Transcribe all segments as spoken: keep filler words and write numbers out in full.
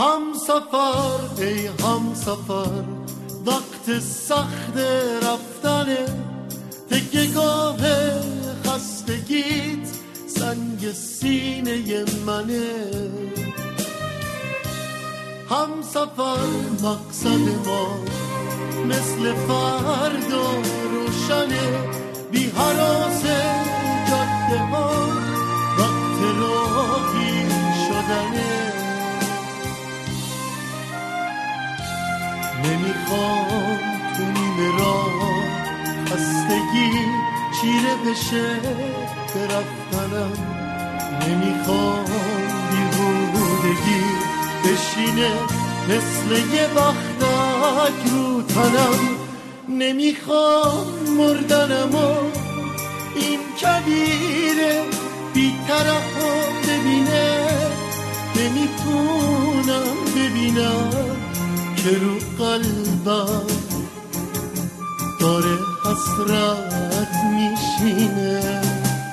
هم سفر ای هم سفر، وقت سخت رفتنه، تکیه‌گاه خستگیت سنگ سینه منه. هم سفر مقصد ما مثل فردا روشنه، بی هراس جاده ها وقت راهی شدنه. نمیخوام تو نیمه راه خستگی چیره بشه برفتنم، نمیخوام بیهودگی بشینه مثل یه بختک رو تنم، نمیخوام مردنم و این کبیره بی‌طرف ببینه، نمیتونم ببینم که رو قلبم داره حسرت میشینه.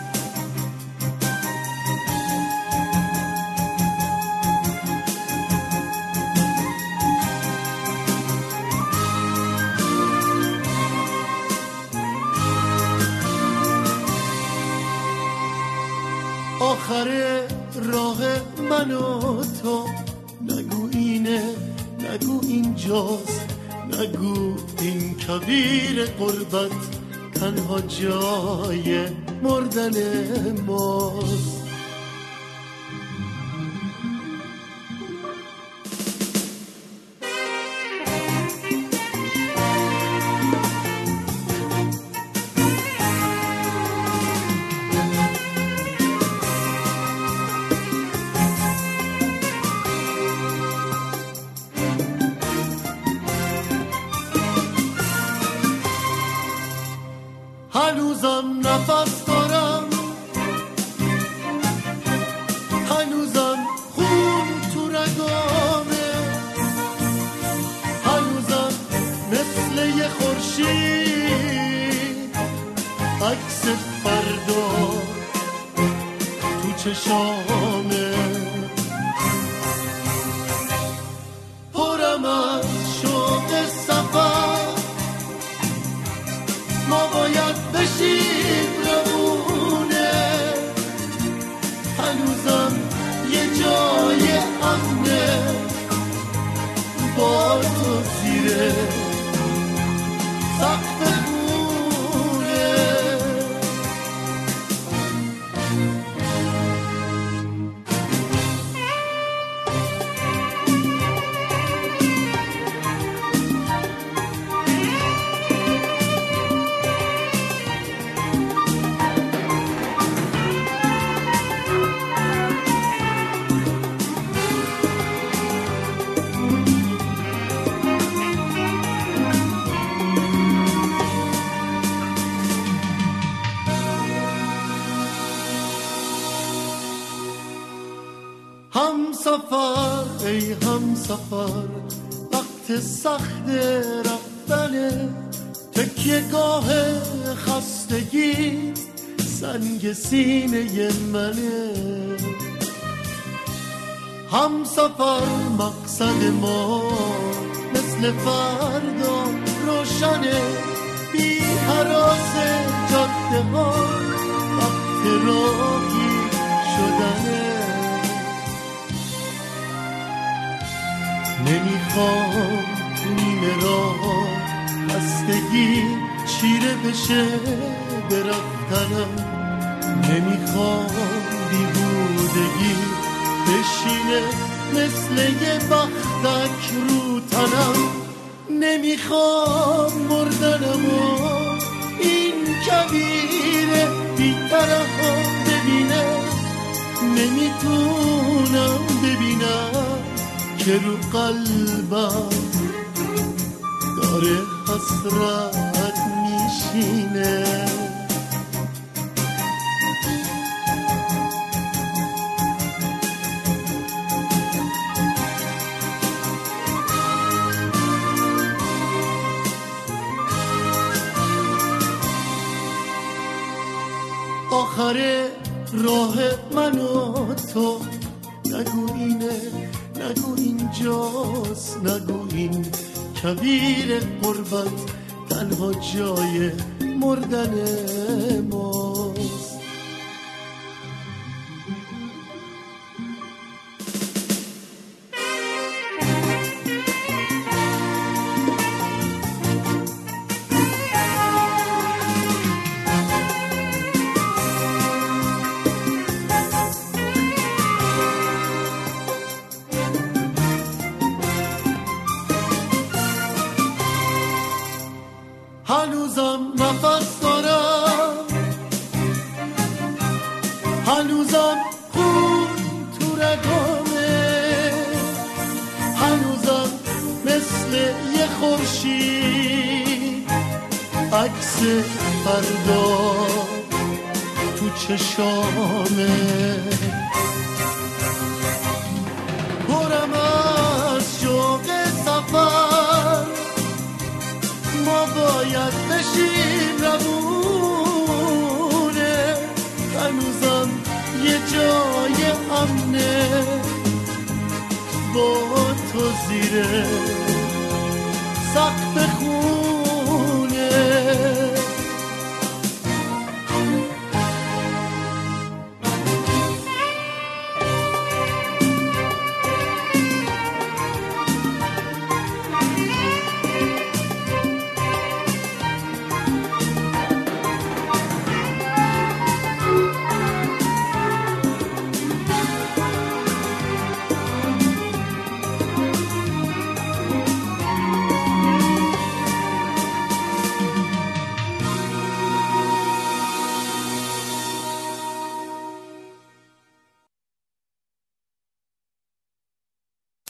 آخر راه من و تو، نگو اینه نگو اینجاست، نگو این کبیر قربت تنها جای مردن ماست. هنوزم نفس دارم، هنوزم خون تو رگامه، هنوزم مثل یه خورشید عکس فردا تو چشامه. پرم از شوق سفر، ما باید بشیم روونه، هنوزم یه جای امنه با تو زیره سقف خونه. هم سفر ای هم سفر، وقت سخت رفتنه، تکیه‌گاه خستگی سنگ سینه منه. هم سفر مقصد ما مثل فردا روشنه، بی هراس جاده ها وقت راهی شدنه. نمیخوام تو نیمه راه خستگی چیره بشه برفتنم، نمیخوام بیهودگی بشینه مثل یه بختک رو تنم، نمیخوام مردنم و این کبیره بی‌طرف ببینه، نمیتونم ببینم که رو قلبم داره حسرت میشینه. آخر راه من و تو، نگو اینه نگو این اینجاست، نگو این کویر قربت تنها جای مردن ماست. هنوزم نفس دارم، هنوزم خون تو رگامه، هنوزم مثل یه خورشید عکس فردا تو چشامه. پرم از شوق سفر، ما باید بشیم روونه، هنوزم یه جای امنه با تو زیره سقف خون